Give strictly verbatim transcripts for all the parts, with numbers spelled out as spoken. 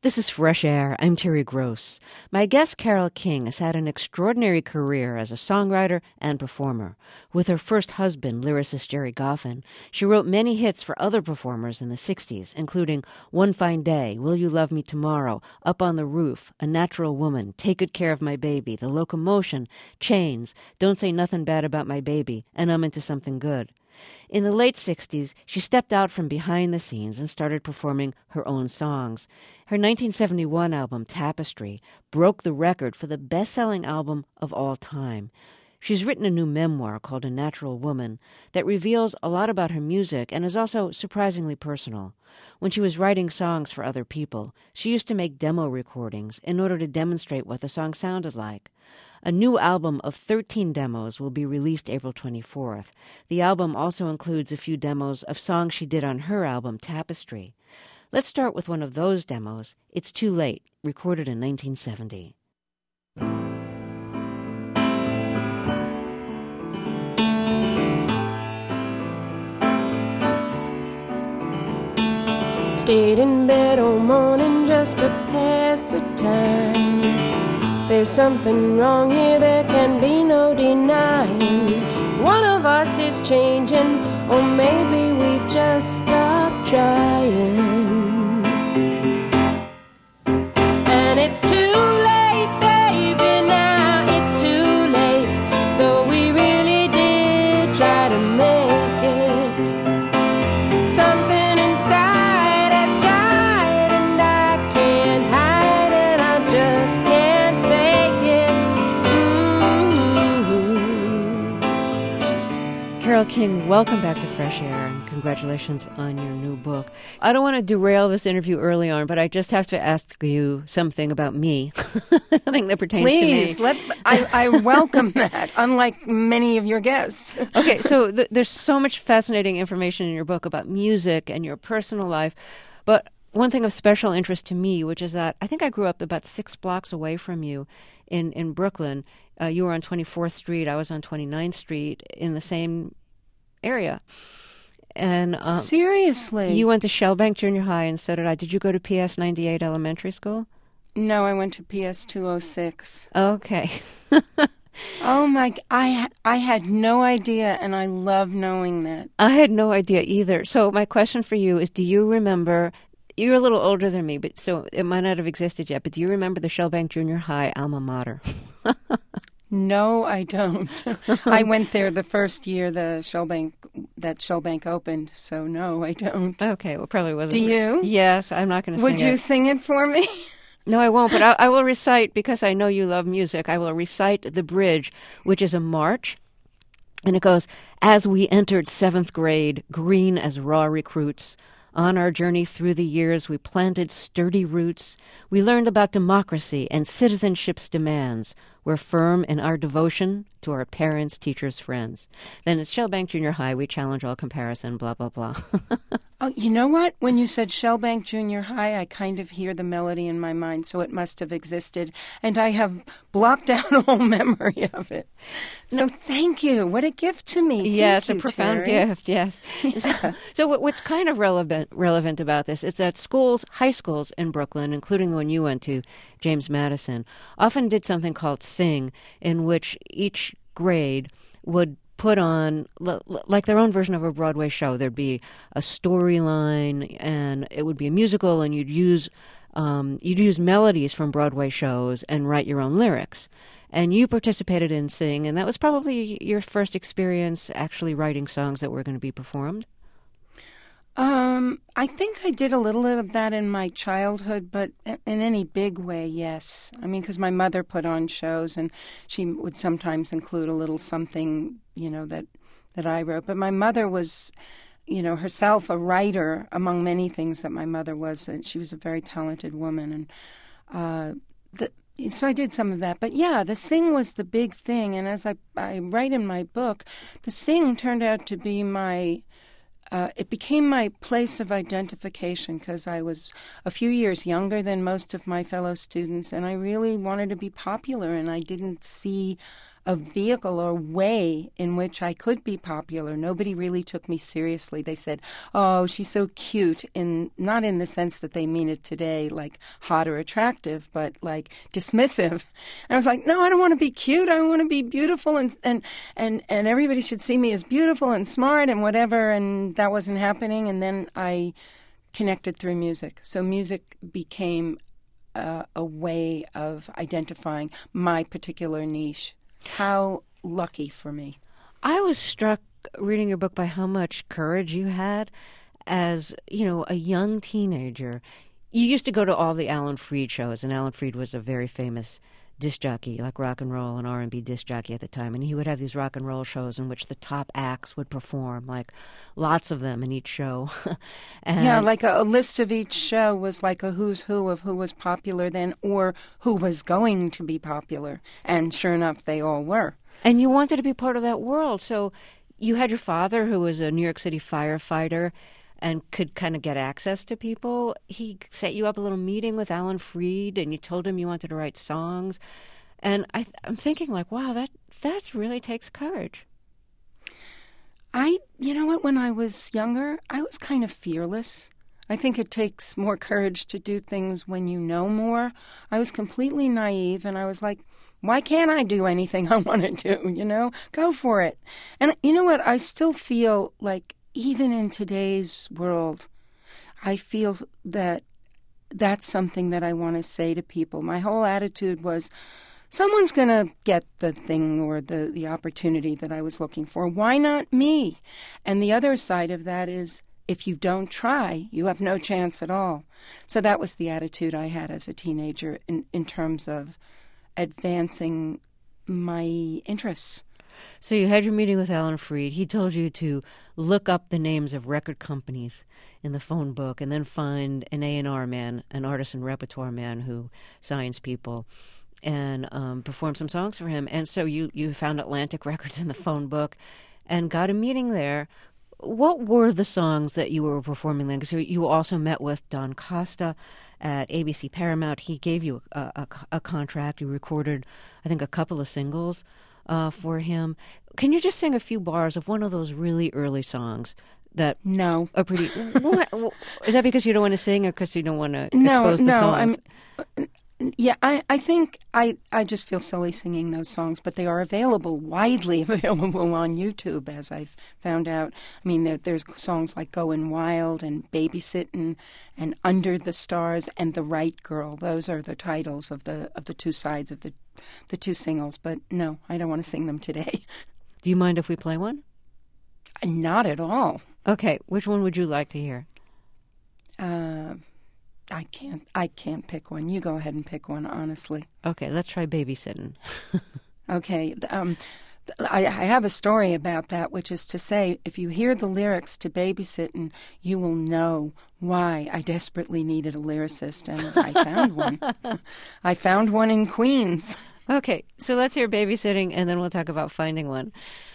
This is Fresh Air. I'm Terry Gross. My guest, Carole King, has had an extraordinary career as a songwriter and performer. With her first husband, lyricist Gerry Goffin, she wrote many hits for other performers in the sixties, including One Fine Day, Will You Love Me Tomorrow, Up on the Roof, A Natural Woman, Take Good Care of My Baby, The Locomotion, Chains, Don't Say Nothing Bad About My Baby, and I'm Into Something Good. In the late sixties, she stepped out from behind the scenes and started performing her own songs. Her nineteen seventy-one album, Tapestry, broke the record for the best-selling album of all time. She's written a new memoir called A Natural Woman that reveals a lot about her music and is also surprisingly personal. When she was writing songs for other people, she used to make demo recordings in order to demonstrate what the song sounded like. A new album of thirteen demos will be released April twenty-fourth. The album also includes a few demos of songs she did on her album, Tapestry. Let's start with one of those demos, It's Too Late, recorded in nineteen seventy. Stayed in bed all morning just to pass the time. There's something wrong here, there can be no denying. One of us is changing, or maybe we've just stopped trying. And it's too late, baby, now it's too late. Though we really did try to make it. Something inside has died, and I can't hide it, I just can't fake it. Mm-hmm. Carole King, welcome back to Fresh Air, and congratulations on your new book. I don't want to derail this interview early on, but I just have to ask you something about me, something that pertains Please, to me. let I, I welcome that, unlike many of your guests. Okay, so th- there's so much fascinating information in your book about music and your personal life, but one thing of special interest to me, which is that I think I grew up about six blocks away from you in, in Brooklyn. Uh, you were on twenty-fourth Street, I was on twenty-ninth Street in the same area. And um, Seriously? you went to Shellbank Junior High, and so did I. Did you go to P S ninety-eight Elementary School? No, I went to P S two oh six. Okay. Oh my! I I had no idea, and I love knowing that. I had no idea either. So my question for you is: do you remember? You're a little older than me, but so it might not have existed yet. But do you remember the Shellbank Junior High alma mater? No, I don't. I went there the first year the Shellbank that Shellbank opened. So no, I don't. Okay, well, probably wasn't. Do you? Yes, I'm not going to sing Would you it. sing it for me? No, I won't, but I, I will recite, because I know you love music, I will recite the bridge, which is a march. And it goes, as we entered seventh grade, green as raw recruits, on our journey through the years, we planted sturdy roots. We learned about democracy and citizenship's demands. We're firm in our devotion to our parents, teachers, friends. Then at Shellbank Junior High, we challenge all comparison, blah, blah, blah. Oh, you know what? When you said Shellbank Junior High, I kind of hear the melody in my mind, so it must have existed. And I have blocked out all memory of it. So no. Thank you. What a gift to me. Yes, thank a you, profound Terry. gift, yes. Yeah. So, so what, what's kind of relevant relevant about this is that schools, high schools in Brooklyn, including the one you went to, James Madison, often did something called Sing, in which each grade would put on, like their own version of a Broadway show. There'd be a storyline, and it would be a musical, and you'd use um, you'd use melodies from Broadway shows and write your own lyrics. And you participated in Sing, and that was probably your first experience actually writing songs that were going to be performed. Um, I think I did a little bit of that in my childhood, but in any big way, yes. I mean, because my mother put on shows, and she would sometimes include a little something, you know, that, that I wrote. But my mother was, you know, herself a writer, among many things that my mother was. And she was a very talented woman, and uh, the, so I did some of that. But yeah, the Sing was the big thing, and as I, I write in my book, the Sing turned out to be my... Uh, it became my place of identification because I was a few years younger than most of my fellow students, and I really wanted to be popular, and I didn't see a vehicle or way in which I could be popular. Nobody really took me seriously. They said, oh, she's so cute, in not in the sense that they mean it today, like hot or attractive, but like dismissive. And I was like, no, I don't want to be cute. I want to be beautiful, and, and, and, and everybody should see me as beautiful and smart and whatever, and that wasn't happening. And then I connected through music. So music became uh, a way of identifying my particular niche. How lucky for me. I was struck reading your book by how much courage you had as, you know, a young teenager. You used to go to all the Alan Freed shows, and Alan Freed was a very famous disc jockey, like rock and roll and R and B disc jockey at the time. And he would have these rock and roll shows in which the top acts would perform, like lots of them in each show. and yeah, like a, a list of each show was like a who's who of who was popular then or who was going to be popular. And sure enough, they all were. And you wanted to be part of that world. So you had your father, who was a New York City firefighter and could kind of get access to people. He set you up a little meeting with Alan Freed, and you told him you wanted to write songs. And I, I'm thinking, like, wow, that that really takes courage. I, you know what, when I was younger, I was kind of fearless. I think it takes more courage to do things when you know more. I was completely naive, and I was like, why can't I do anything I want to do, you know? Go for it. And you know what, I still feel like even in today's world, I feel that that's something that I want to say to people. My whole attitude was, someone's going to get the thing or the, the opportunity that I was looking for. Why not me? And the other side of that is, if you don't try, you have no chance at all. So that was the attitude I had as a teenager in, in terms of advancing my interests. So you had your meeting with Alan Freed. He told you to look up the names of record companies in the phone book and then find an A and R man, an artist and repertoire man who signs people, and um, perform some songs for him. And so you, you found Atlantic Records in the phone book and got a meeting there. What were the songs that you were performing then? Because you also met with Don Costa at A B C Paramount. He gave you a, a, a contract. You recorded, I think, a couple of singles Uh, for him. Can you just sing a few bars of one of those really early songs that no are pretty? What, is that because you don't want to sing, or because you don't want to no, expose the no, songs? I'm, yeah, I, I think I, I just feel silly singing those songs, but they are available, widely available on YouTube, as I've found out. I mean, there, there's songs like Goin' Wild and Babysittin' and Under the Stars and The Right Girl. Those are the titles of the of the two sides of the the two singles. But no, I don't want to sing them today. Do you mind if we play one? Not at all. Okay, which one would you like to hear? Uh, I can't. I can't pick one. You go ahead and pick one. Honestly. Okay, let's try Babysittin'. Okay. Um, I, I have a story about that, which is to say, if you hear the lyrics to Babysittin', you will know why I desperately needed a lyricist, and I found one. I found one in Queens. Okay, so let's hear Babysitting, and then we'll talk about finding one.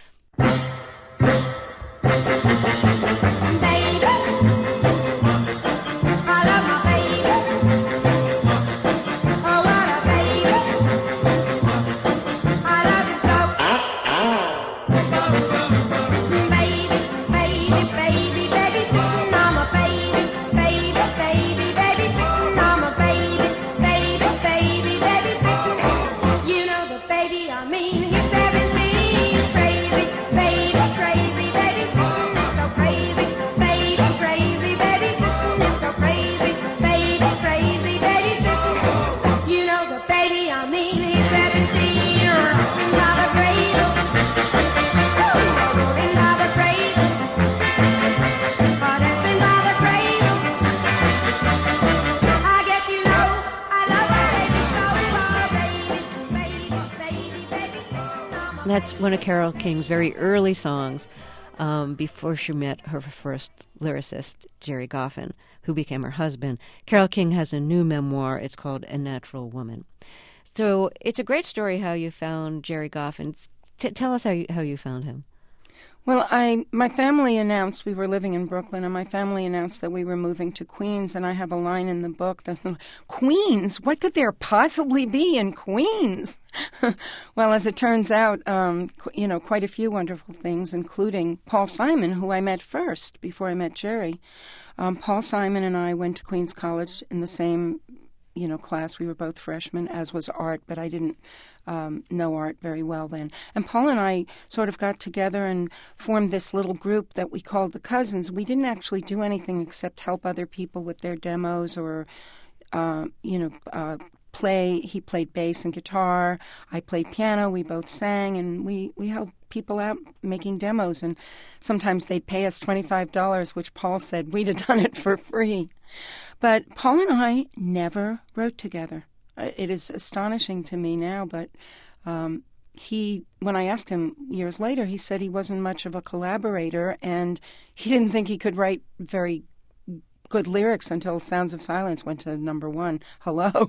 That's one of Carole King's very early songs um, before she met her first lyricist, Gerry Goffin, who became her husband. Carole King has a new memoir. It's called A Natural Woman. So it's a great story how you found Gerry Goffin. T- tell us how you, how you found him. Well, I my family announced, we were living in Brooklyn, and my family announced that we were moving to Queens, and I have a line in the book that, Queens? What could there possibly be in Queens? Well, as it turns out, um, qu- you know, quite a few wonderful things, including Paul Simon, who I met first before I met Jerry. Um, Paul Simon and I went to Queens College in the same you know, class. We were both freshmen, as was Art, but I didn't um, know Art very well then. And Paul and I sort of got together and formed this little group that we called the Cousins. We didn't actually do anything except help other people with their demos or, uh, you know, uh, play. He played bass and guitar. I played piano. We both sang, and we, we helped people out making demos. And sometimes they'd pay us twenty-five dollars, which Paul said we'd have done it for free. But Paul and I never wrote together. It is astonishing to me now, but um, he, when I asked him years later, he said he wasn't much of a collaborator, and he didn't think he could write very good lyrics until Sounds of Silence went to number one. Hello.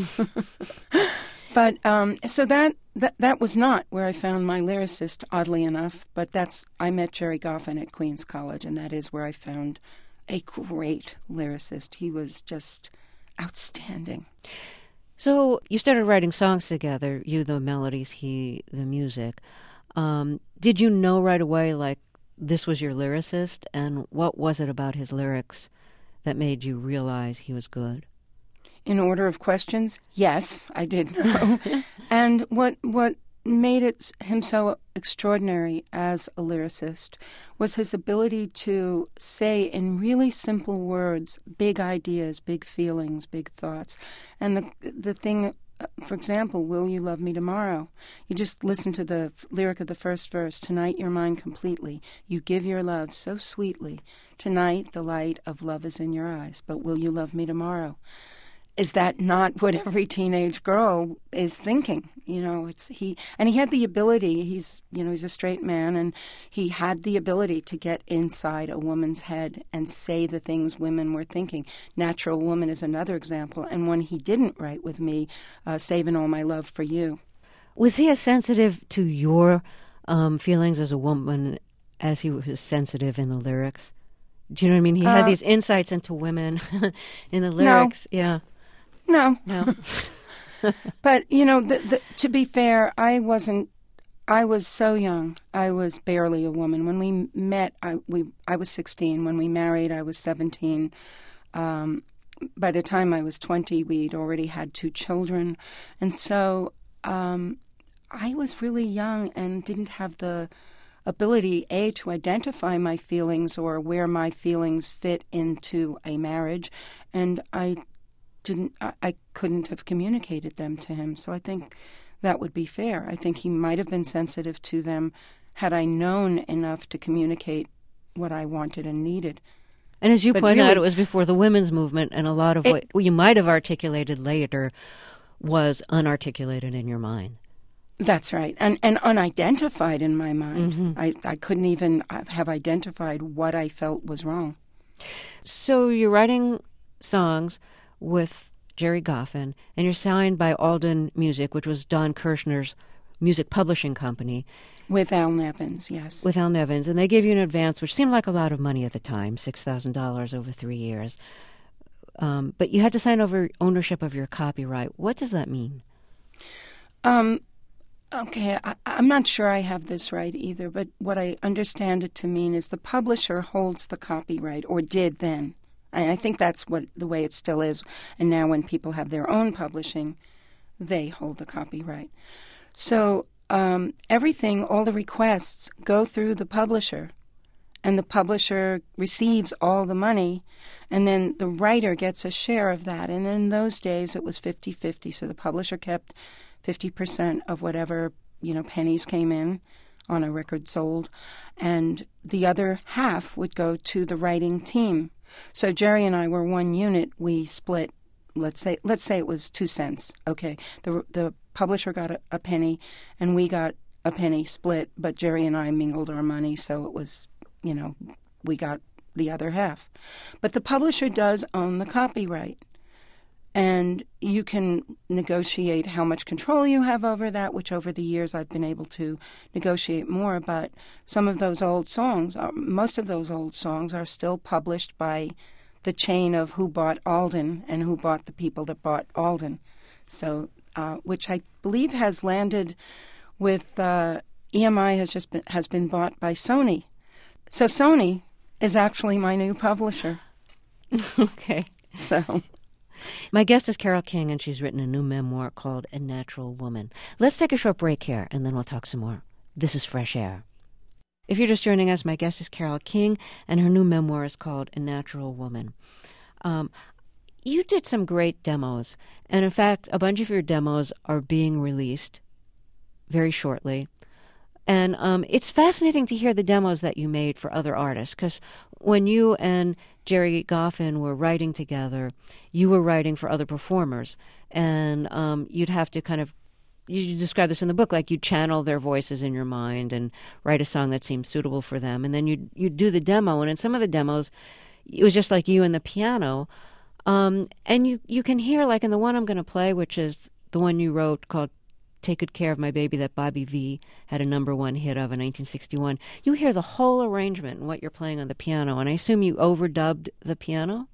But um, so that, that that was not where I found my lyricist, oddly enough, but that's, I met Jerry Goffin at Queens College, and that is where I found a great lyricist. He was just outstanding. So you started writing songs together, you the melodies, he the music. Um, did you know right away, like, this was your lyricist? And what was it about his lyrics that made you realize he was good? In order of questions, yes, I did know. And what what made it him so extraordinary as a lyricist was his ability to say in really simple words big ideas, big feelings, big thoughts. And the the thing, for example, Will You Love Me Tomorrow? You just listen to the lyric of the first verse. Tonight you're mine completely. You give your love so sweetly. Tonight the light of love is in your eyes. But will you love me tomorrow? Is that not what every teenage girl is thinking? You know, it's he, and he had the ability, he's, you know, he's a straight man, and he had the ability to get inside a woman's head and say the things women were thinking. Natural Woman is another example, and one he didn't write with me, uh, Saving All My Love for You. Was he as sensitive to your um, feelings as a woman as he was sensitive in the lyrics? Do you know what I mean? He had uh, these insights into women in the lyrics. No. Yeah. No. No. But, you know, the, the, to be fair, I wasn't, I was so young. I was barely a woman. When we met, I, we, I was sixteen. When we married, I was seventeen. Um, by the time I was twenty, we'd already had two children. And so um, I was really young and didn't have the ability, A, to identify my feelings or where my feelings fit into a marriage. And I didn't I, I couldn't have communicated them to him. So I think that would be fair. I think he might have been sensitive to them had I known enough to communicate what I wanted and needed. And as you But point really, out, it was before the women's movement, and a lot of it, what you might have articulated later was unarticulated in your mind. That's right. And and unidentified in my mind. Mm-hmm. I, I couldn't even have identified what I felt was wrong. So you're writing songs with Jerry Goffin, and you're signed by Alden Music, which was Don Kirshner's music publishing company. With Al Nevins, yes. With Al Nevins. And they gave you an advance, which seemed like a lot of money at the time, six thousand dollars over three years. Um, but you had to sign over ownership of your copyright. What does that mean? Um, okay, I, I'm not sure I have this right either, but what I understand it to mean is the publisher holds the copyright, or did then. And I think that's what the way it still is. And now when people have their own publishing, they hold the copyright. So um, everything, all the requests go through the publisher, and the publisher receives all the money, and then the writer gets a share of that. And in those days, it was fifty-fifty. So the publisher kept fifty percent of whatever, you know, pennies came in on a record sold, and the other half would go to the writing team. So Jerry and I were one unit. We split, let's say let's say it was two cents. Okay, the the publisher got a, a penny, and we got a penny split, but Jerry and I mingled our money, so it was, you know, we got the other half. But the publisher does own the copyright. And you can negotiate how much control you have over that, which over the years I've been able to negotiate more. But some of those old songs, most of those old songs are still published by the chain of Who Bought Alden and Who Bought the People That Bought Alden. So, uh, which I believe has landed with uh, E M I has just been, has been bought by Sony. So Sony is actually my new publisher. Okay. So... My guest is Carole King, and she's written a new memoir called A Natural Woman. Let's take a short break here, and then we'll talk some more. This is Fresh Air. If you're just joining us, my guest is Carole King, and her new memoir is called A Natural Woman. Um, you did some great demos, and in fact, a bunch of your demos are being released very shortly. And um, it's fascinating to hear the demos that you made for other artists, because when you and Gerry Goffin were writing together, you were writing for other performers, and um, you'd have to kind of, you describe this in the book, like you'd channel their voices in your mind and write a song that seemed suitable for them, and then you'd, you'd do the demo, and in some of the demos, it was just like you and the piano, um, and you, you can hear, like in the one I'm going to play, which is the one you wrote called Take Good Care of My Baby, that Bobby Vee had a number one hit of in nineteen sixty-one. You hear the whole arrangement and what you're playing on the piano, and I assume you overdubbed the piano?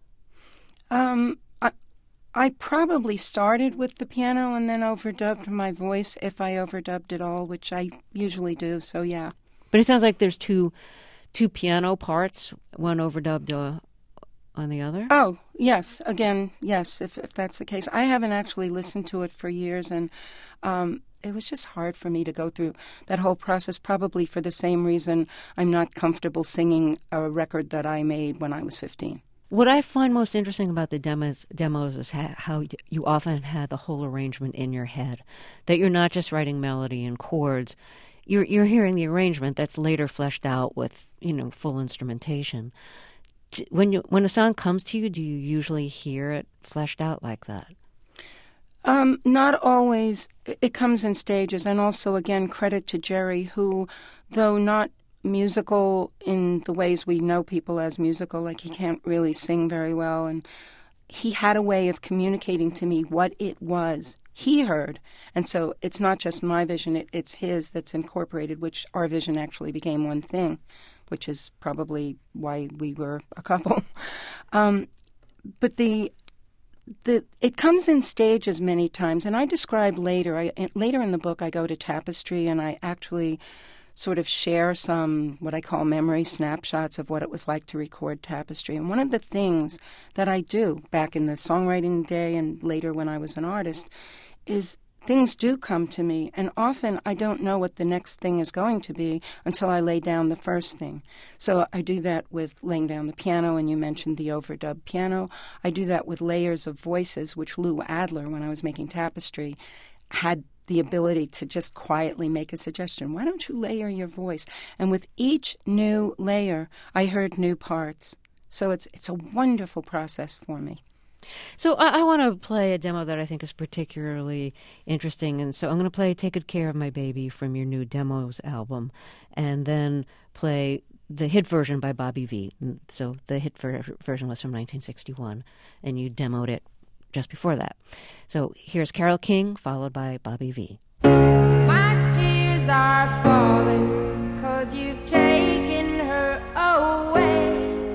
Um, I, I probably started with the piano and then overdubbed my voice if I overdubbed it all, which I usually do, so yeah. But it sounds like there's two two piano parts, one overdubbed uh, on the other? Oh, yes. Again, yes, if if that's the case. I haven't actually listened to it for years, and um, it was just hard for me to go through that whole process, probably for the same reason I'm not comfortable singing a record that I made when I was fifteen. What I find most interesting about the demos, demos is ha- how you often had the whole arrangement in your head, that you're not just writing melody and chords. You're, you're hearing the arrangement that's later fleshed out with, you know, full instrumentation. When you when a song comes to you, do you usually hear it fleshed out like that? Um, not always. It comes in stages. And also, again, credit to Gerry, who, though not musical in the ways we know people as musical, like he can't really sing very well, and he had a way of communicating to me what it was he heard. And so it's not just my vision, it, it's his that's incorporated, which our vision actually became one thing, which is probably why we were a couple. um, but the the it comes in stages many times, and I describe later. I, later in the book, I go to Tapestry, and I actually sort of share some what I call memory snapshots of what it was like to record Tapestry. And one of the things that I do back in the songwriting day and later when I was an artist is things do come to me, and often I don't know what the next thing is going to be until I lay down the first thing. So I do that with laying down the piano, and you mentioned the overdub piano. I do that with layers of voices, which Lou Adler, when I was making Tapestry, had the ability to just quietly make a suggestion. Why don't you layer your voice? And with each new layer, I heard new parts. So it's it's a wonderful process for me. So I, I want to play a demo that I think is particularly interesting, and so I'm going to play Take Good Care of My Baby from your new Demos album, and then play the hit version by Bobby Vee. So the hit ver- version was from nineteen sixty-one, and you demoed it just before that. So here's Carole King, followed by Bobby Vee. My tears are falling 'cause you've taken her away.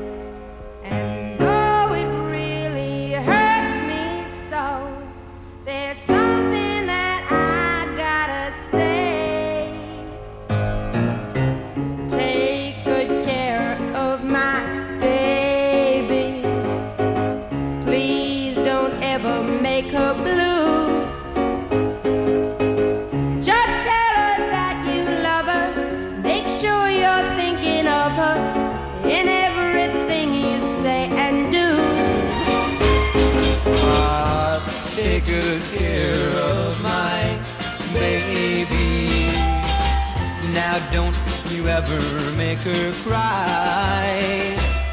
And though it really hurts me so, there's something that I gotta say. Take good care of my baby. Please don't ever make her blue. Just tell her that you love her. Make sure you're thinking of her in everything you say and do. Ah, take good care of my baby. Now don't you ever make her cry.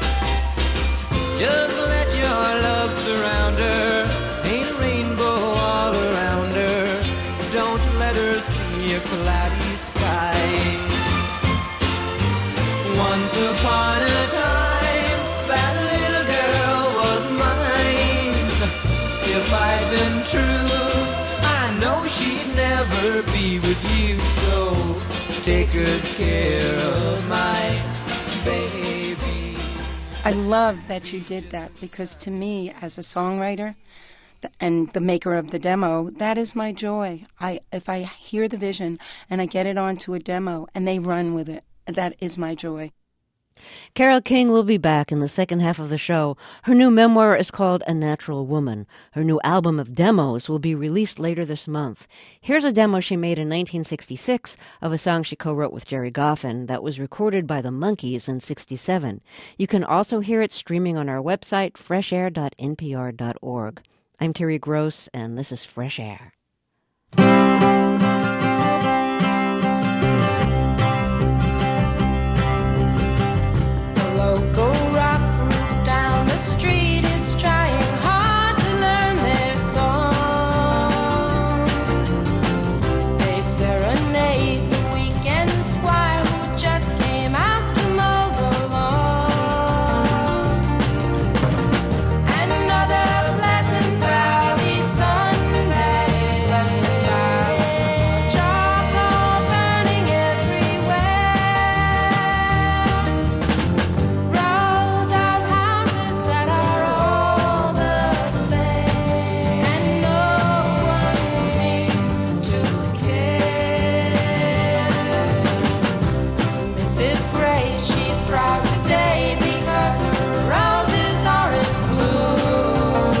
Just let your love surround her, paint a rainbow all around her. Don't let her see a cloudy sky. Once upon a time, that little girl was mine. tried and true. I know she'd never be with you, so take good care of my baby. I love that you did that, because to me, as a songwriter and the maker of the demo, that is my joy. I if I hear the vision and I get it onto a demo and they run with it, that is my joy. Carole King will be back in the second half of the show. Her new memoir is called A Natural Woman. Her new album of demos will be released later this month. Here's a demo she made in nineteen sixty-six of a song she co-wrote with Gerry Goffin that was recorded by the Monkees in sixty-seven. You can also hear it streaming on our website, fresh air dot n p r dot org. I'm Terry Gross, and this is Fresh Air. Local rock group down the street is trying hard to learn their song. They serenade the weekend squire who just came out to mow the lawn. Another Pleasant Valley Sunday, sunrise, charcoal burning everywhere. Rows of houses that are all the same, and no one seems to care. Missus Gray, she's proud today because her roses are in bloom.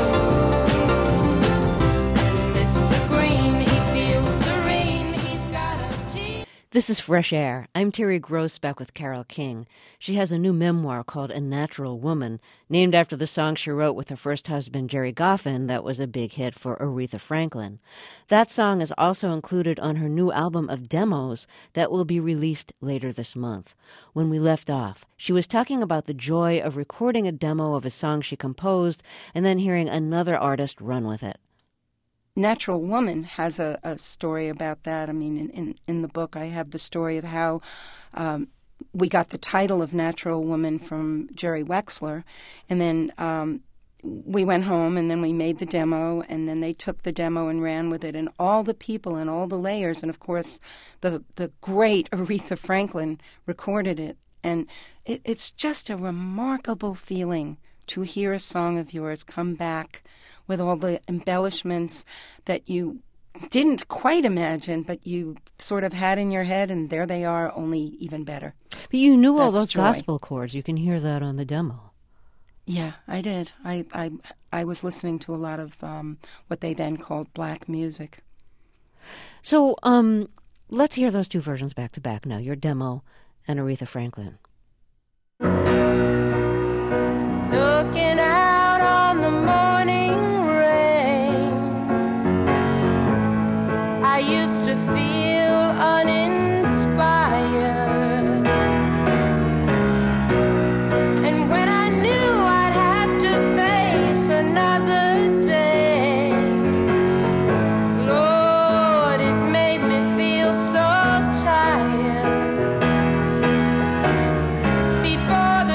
And Mister Green, he feels serene, he's got a tea. This is Fresh Air. I'm Terry Gross, back with Carole King. She has a new memoir called A Natural Woman, named after the song she wrote with her first husband, Gerry Goffin, that was a big hit for Aretha Franklin. That song is also included on her new album of demos that will be released later this month. When we left off, she was talking about the joy of recording a demo of a song she composed and then hearing another artist run with it. Natural Woman has a, a story about that. I mean, in, in, in the book, I have the story of how um, we got the title of Natural Woman from Jerry Wexler, and then um, we went home, and then we made the demo, and then they took the demo and ran with it, and all the people and all the layers, and of course, the the great Aretha Franklin recorded it, and it, it's just a remarkable feeling to hear a song of yours come back with all the embellishments that you didn't quite imagine, but you sort of had in your head, and there they are, only even better. But you knew all That's those joy. gospel chords. You can hear that on the demo. Yeah, I did. I I, I was listening to a lot of um, what they then called black music. So um, let's hear those two versions back to back now, your demo and Aretha Franklin. Looking out on the morning rain, I used to feel uninspired. And when I knew I'd have to face another day, Lord, it made me feel so tired. Before the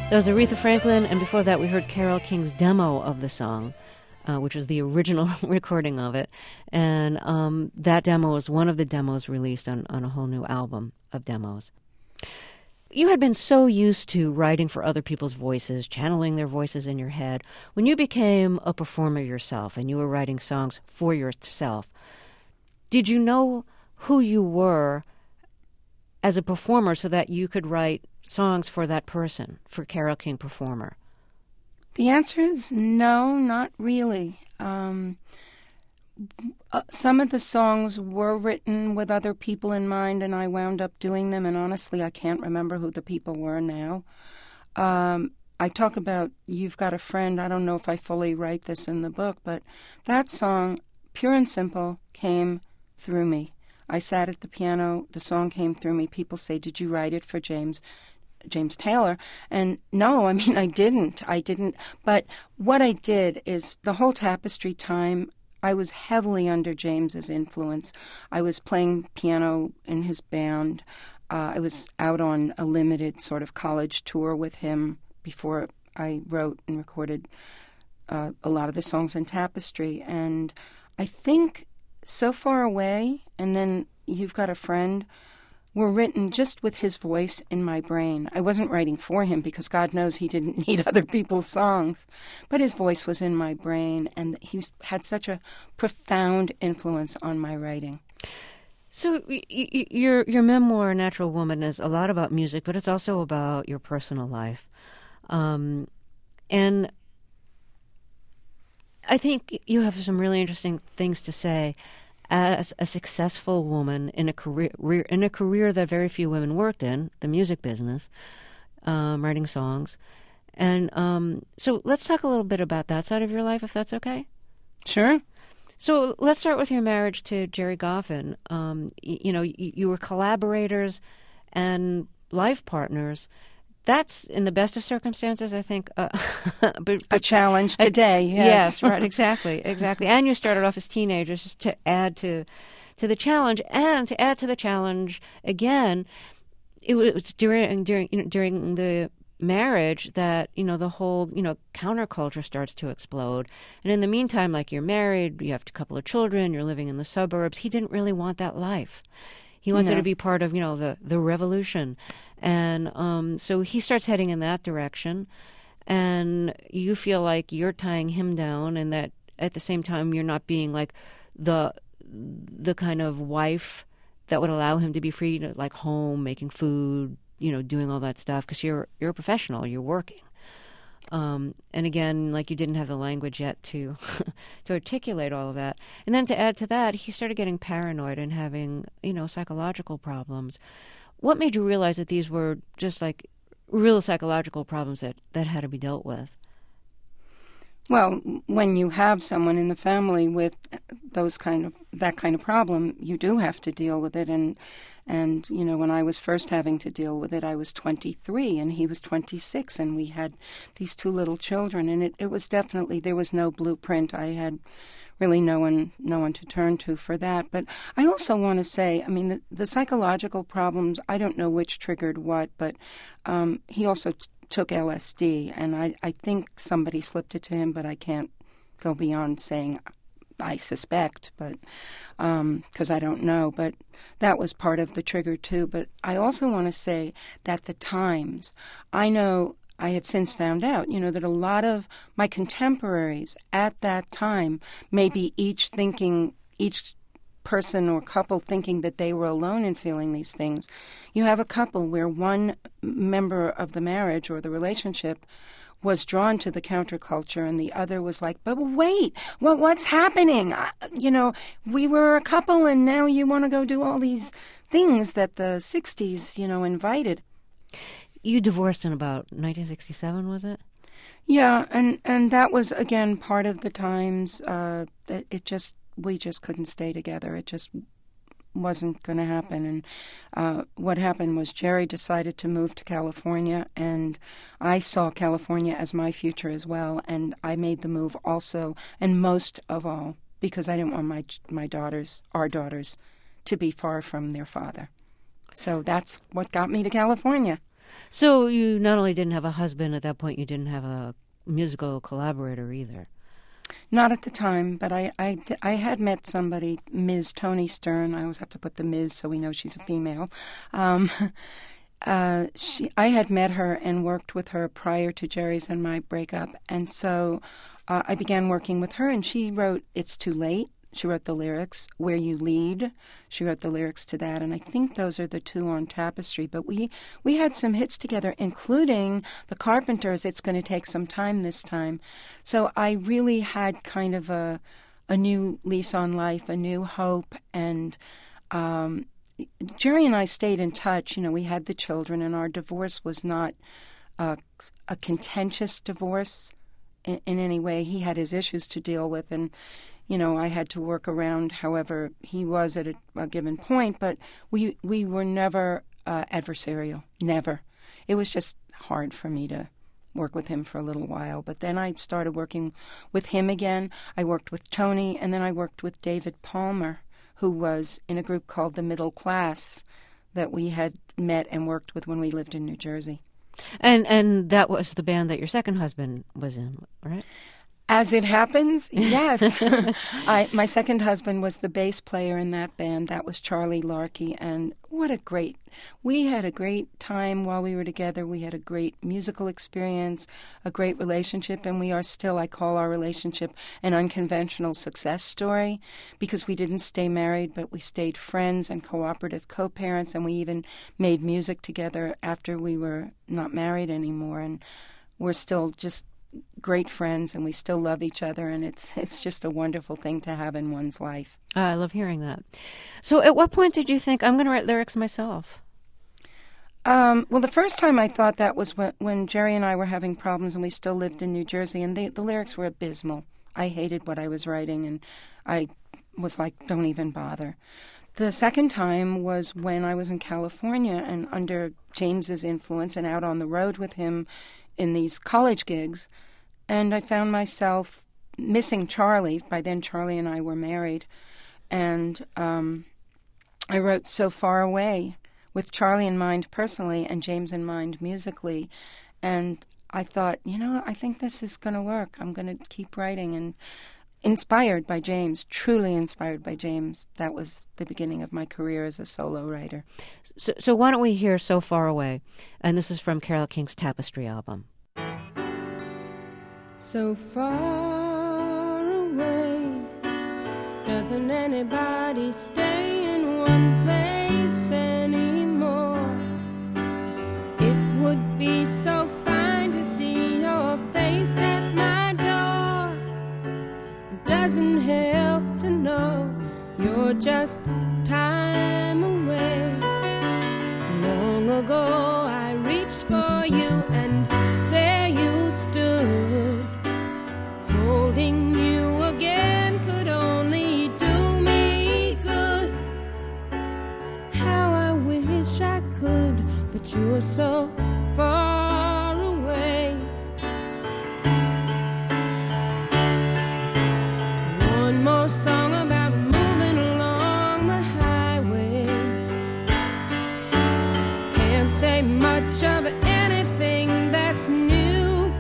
That was Aretha Franklin, and before that we heard Carole King's demo of the song, uh, which was the original recording of it. And um, that demo was one of the demos released on, on a whole new album of demos. You had been so used to writing for other people's voices, channeling their voices in your head. When you became a performer yourself and you were writing songs for yourself, did you know who you were as a performer so that you could write songs for that person, for Carole King performer? The answer is no, not really. Um, uh, some of the songs were written with other people in mind, and I wound up doing them, and honestly, I can't remember who the people were now. Um, I talk about You've Got a Friend. I don't know if I fully write this in the book, but that song, pure and simple, came through me. I sat at the piano, the song came through me. People say, did you write it for James James Taylor? And no, I mean, I didn't. I didn't. But what I did is the whole Tapestry time, I was heavily under James's influence. I was playing piano in his band. Uh, I was out on a limited sort of college tour with him before I wrote and recorded uh, a lot of the songs in Tapestry. And I think So Far Away and then You've Got a Friend were written just with his voice in my brain. I wasn't writing for him because God knows he didn't need other people's songs, but his voice was in my brain, and he had such a profound influence on my writing. So y- y- your your memoir, Natural Woman, is a lot about music, but it's also about your personal life. Um, and I think you have some really interesting things to say as a successful woman in a career in a career that very few women worked in, the music business, um, writing songs. And um, so let's talk a little bit about that side of your life, if that's okay. Sure. So let's start with your marriage to Gerry Goffin. Um, you, you know, you, you were collaborators and life partners. That's, in the best of circumstances, I think, uh, but, but, a challenge today. Yes. Yes, right, exactly, exactly. And you started off as teenagers, just to add to to the challenge, and to add to the challenge again. It was during during you know, during the marriage that you know the whole you know counterculture starts to explode. And in the meantime, like, you're married, you have a couple of children, you're living in the suburbs. He didn't really want that life. He wanted No. to be part of, you know, the, the revolution. And um, so he starts heading in that direction. And you feel like you're tying him down, and that at the same time you're not being like the the kind of wife that would allow him to be free to, like, home, making food, you know, doing all that stuff, because you're you're a professional, you're working. Um, and again, like, you didn't have the language yet to to articulate all of that. And then to add to that, he started getting paranoid and having, you know, psychological problems. What made you realize that these were just, like, real psychological problems that, that had to be dealt with? Well, when you have someone in the family with those kind of that kind of problem, you do have to deal with it. And and you know, when I was first having to deal with it, I was twenty-three and he was twenty-six, and we had these two little children. And it, it was definitely, there was no blueprint. I had really no one no one to turn to for that. But I also want to say, I mean, the, the psychological problems, I don't know which triggered what, but um, he also T- took L S D, and I, I think somebody slipped it to him, but I can't go beyond saying I suspect, but because um, I don't know. But that was part of the trigger too. But I also want to say that the Times, I know, I have since found out, you know, that a lot of my contemporaries at that time, maybe each thinking, each person or couple thinking that they were alone in feeling these things. You have a couple where one member of the marriage or the relationship was drawn to the counterculture, and the other was like, but wait, what what's happening? I, you know, we were a couple, and now you want to go do all these things that the sixties, you know, invited. You divorced in about nineteen sixty-seven, was it? Yeah, and, and that was, again, part of the Times. Uh, it, it just, we just couldn't stay together. It just wasn't going to happen. And uh, what happened was Gerry decided to move to California, and I saw California as my future as well. And I made the move also, and most of all, because I didn't want my my daughters, our daughters, to be far from their father. So that's what got me to California. So you not only didn't have a husband at that point, you didn't have a musical collaborator either. Not at the time, but I, I, I had met somebody, Miz Toni Stern. I always have to put the Miz so we know she's a female. Um, uh, she, I had met her and worked with her prior to Jerry's and my breakup, and so uh, I began working with her, and she wrote It's Too Late. She wrote the lyrics, Where You Lead. She wrote the lyrics to that, and I think those are the two on Tapestry. But we, we had some hits together, including The Carpenters, It's Going to Take Some Time This Time. So I really had kind of a a new lease on life, a new hope, and um, Jerry and I stayed in touch. You know, we had the children, and our divorce was not a, a contentious divorce in, in any way. He had his issues to deal with, and you know, I had to work around however he was at a, a given point, but we we were never uh, adversarial, never. It was just hard for me to work with him for a little while. But then I started working with him again. I worked with Tony, and then I worked with David Palmer, who was in a group called The Middle Class that we had met and worked with when we lived in New Jersey. And and that was the band that your second husband was in, right? As it happens, yes. I, my second husband was the bass player in that band. That was Charlie Larkey, and what a great... We had a great time while we were together. We had a great musical experience, a great relationship, and we are still, I call our relationship an unconventional success story, because we didn't stay married, but we stayed friends and cooperative co-parents, and we even made music together after we were not married anymore, and we're still just great friends, and we still love each other, and it's it's just a wonderful thing to have in one's life. Uh, I love hearing that. So at what point did you think, I'm going to write lyrics myself? Um, well, the first time I thought that was when, when Jerry and I were having problems and we still lived in New Jersey, and they, the lyrics were abysmal. I hated what I was writing, and I was like, don't even bother. The second time was when I was in California and under James's influence and out on the road with him in these college gigs, and I found myself missing Charlie. By then, Charlie and I were married, and um, I wrote So Far Away with Charlie in mind personally and James in mind musically, and I thought, you know, I think this is going to work. I'm going to keep writing, and inspired by James, truly inspired by James. That was the beginning of my career as a solo writer. So, so why don't we hear So Far Away? And this is from Carole King's Tapestry album. So far away, doesn't anybody stay in one place anymore? It would be so fine to see your face at my door. It doesn't help to know you're just time away. Long ago I reached for you and there you stood. Holding you again could only do me good. How I wish I could, but you're so far away. One more song about moving along the highway. Can't say much of anything that's new.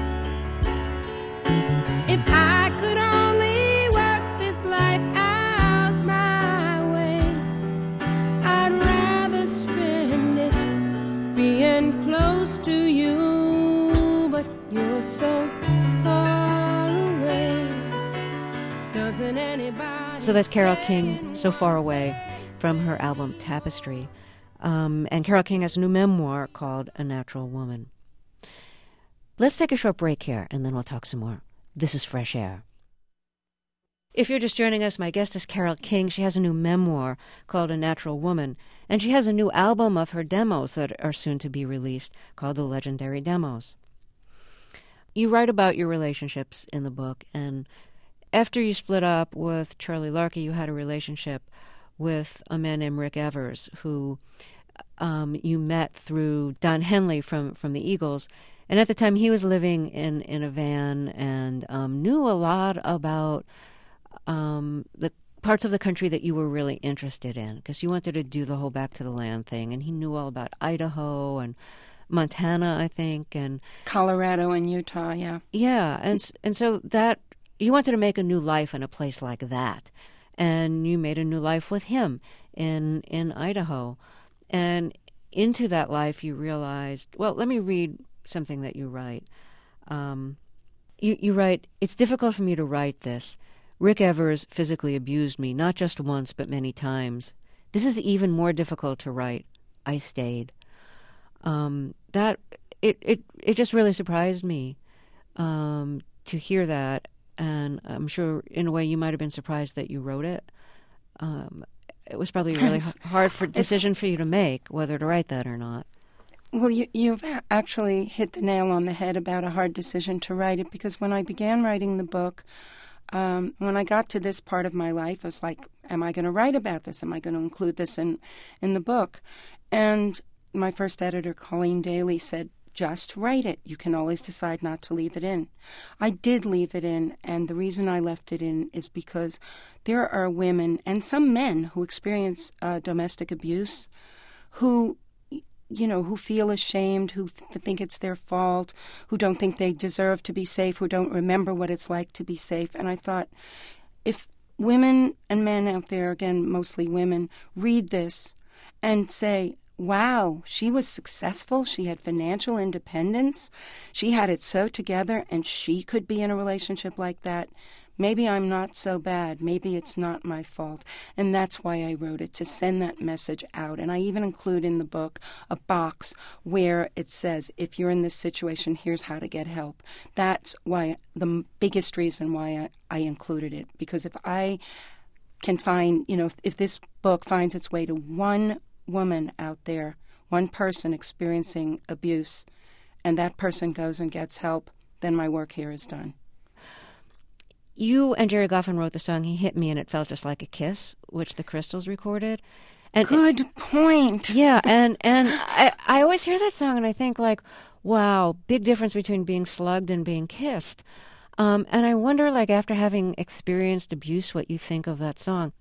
If I could only work this life out my way, I'd rather spend it being close to you, but you're so far away. Doesn't anybody... So that's Carole King, So Far Away, from her album Tapestry. Um, and Carole King has a new memoir called A Natural Woman. Let's take a short break here, and then we'll talk some more. This is Fresh Air. If you're just joining us, my guest is Carole King. She has a new memoir called A Natural Woman, and she has a new album of her demos that are soon to be released called The Legendary Demos. You write about your relationships in the book, and after you split up with Charlie Larkey, you had a relationship with a man named Rick Evers, who um, you met through Don Henley from, from the Eagles. And at the time, he was living in, in a van and um, knew a lot about um, the parts of the country that you were really interested in, because you wanted to do the whole Back to the Land thing. And he knew all about Idaho and Montana, I think, and Colorado and Utah, yeah. Yeah, and s- and so that you wanted to make a new life in a place like that, and you made a new life with him in in Idaho, and into that life you realized. Well, let me read something that you write. Um, you you write, "It's difficult for me to write this. Rick Evers physically abused me, not just once but many times. This is even more difficult to write. I stayed." Um, that it, it it just really surprised me um, to hear that, and I'm sure in a way you might have been surprised that you wrote it. Um, it was probably a really h- hard for decision for you to make whether to write that or not. Well, you, you've a- actually hit the nail on the head about a hard decision to write it, because when I began writing the book, um, when I got to this part of my life, I was like, am I going to write about this? Am I going to include this in, in the book? And my first editor, Colleen Daly, said, just write it. You can always decide not to leave it in. I did leave it in, and the reason I left it in is because there are women and some men who experience uh, domestic abuse who, you know, who feel ashamed, who th- think it's their fault, who don't think they deserve to be safe, who don't remember what it's like to be safe. And I thought, if women and men out there, again, mostly women, read this and say, wow, she was successful, she had financial independence, she had it so together, and she could be in a relationship like that, maybe I'm not so bad, maybe it's not my fault. And that's why I wrote it, to send that message out. And I even include in the book a box where it says, if you're in this situation, here's how to get help. That's why, the biggest reason why I, I included it, because if I can find, you know, if, if this book finds its way to one woman out there, one person experiencing abuse, and that person goes and gets help, then my work here is done. You and Jerry Goffin wrote the song "He Hit Me and It Felt Just Like a Kiss," which the Crystals recorded. And Good point. Yeah, and and I, I always hear that song and I think, like, wow, big difference between being slugged and being kissed. Um, and I wonder, like, after having experienced abuse, what you think of that song.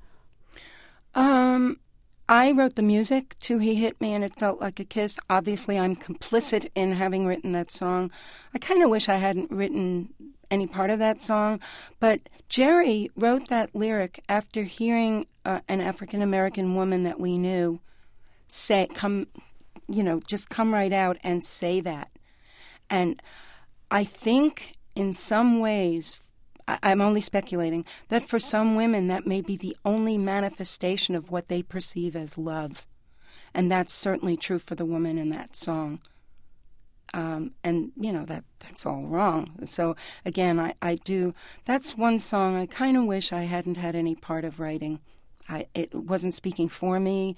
Um, I wrote the music to He Hit Me and It Felt Like a Kiss. Obviously, I'm complicit in having written that song. I kind of wish I hadn't written any part of that song, but Jerry wrote that lyric after hearing uh, an African-American woman that we knew say, come, you know, just come right out and say that. And I think in some ways, I'm only speculating, that for some women that may be the only manifestation of what they perceive as love. And that's certainly true for the woman in that song. Um, and, you know, that that's all wrong. So, again, I, I do, that's one song I kind of wish I hadn't had any part of writing. I, it wasn't speaking for me,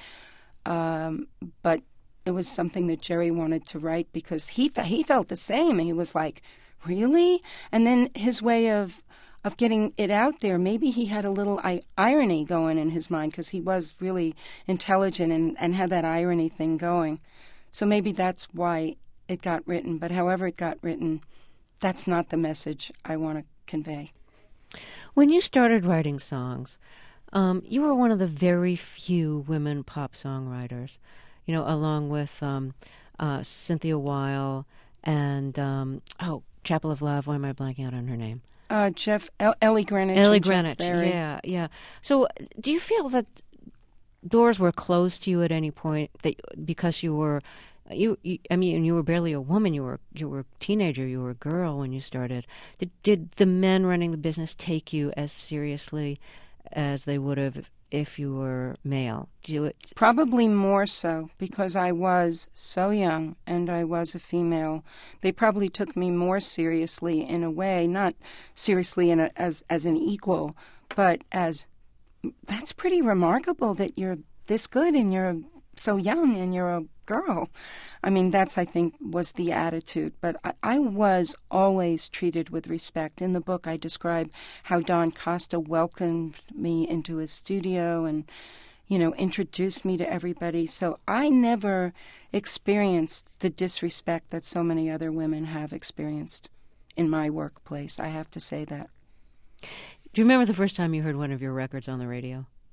um, but it was something that Jerry wanted to write because he, he felt the same. He was like, really? And then his way of of getting it out there, maybe he had a little I- irony going in his mind because he was really intelligent and, and had that irony thing going. So maybe that's why it got written. But however it got written, that's not the message I want to convey. When you started writing songs, um, you were one of the very few women pop songwriters, you know, along with um, uh, Cynthia Weil and, um, oh, Chapel of Love, why am I blanking out on her name? Uh, Jeff, El- Ellie Greenwich. Ellie and Jeff Greenwich, Barry. yeah, yeah. So do you feel that doors were closed to you at any point that because you were, you, you I mean, you were barely a woman, you were you were a teenager, you were a girl when you started. Did, did the men running the business take you as seriously as they would have if you were male? Do you, Probably more so because I was so young and I was a female. They probably took me more seriously in a way, not seriously in a, as as an equal, but as that's pretty remarkable that you're this good and you're so young and you're a girl. I mean, that's, I think, was the attitude. But I, I was always treated with respect. In the book, I describe how Don Costa welcomed me into his studio and, you know, introduced me to everybody. So I never experienced the disrespect that so many other women have experienced in my workplace. I have to say that. do you remember the first time you heard one of your records on the radio?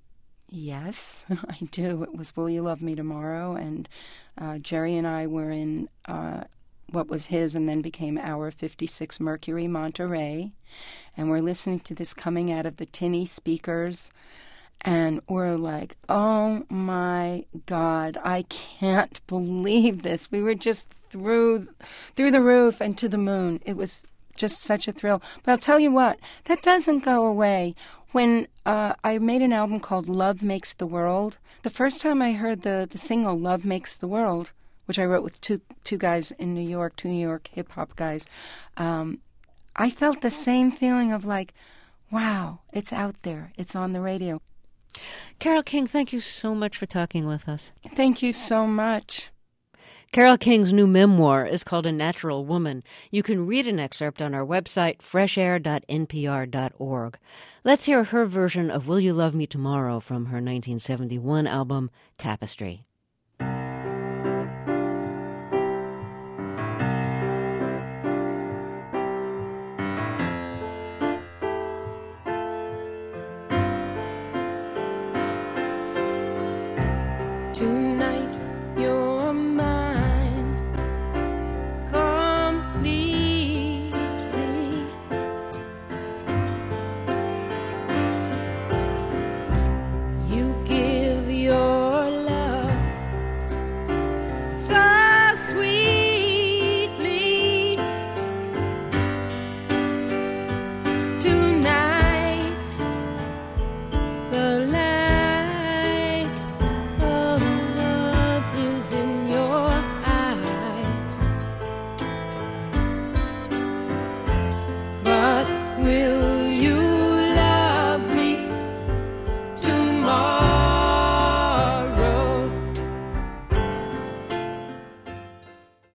Yes, I do. It was Will You Love Me Tomorrow, and uh, Jerry and I were in uh, what was his and then became our fifty-six Mercury Monterey, and we're listening to this coming out of the tinny speakers, and we're like, oh my God, I can't believe this. We were just through, through the roof and to the moon. It was just such a thrill. But I'll tell you what, that doesn't go away. When uh, I made an album called Love Makes the World, the first time I heard the, the single Love Makes the World, which I wrote with two two guys in New York, two New York hip-hop guys, um, I felt the same feeling of like, wow, it's out there. It's on the radio. Carole King, thank you so much for talking with us. Thank you so much. Carole King's new memoir is called A Natural Woman. You can read an excerpt on our website, fresh air dot n p r dot org. Let's hear her version of Will You Love Me Tomorrow from her nineteen seventy-one album, Tapestry.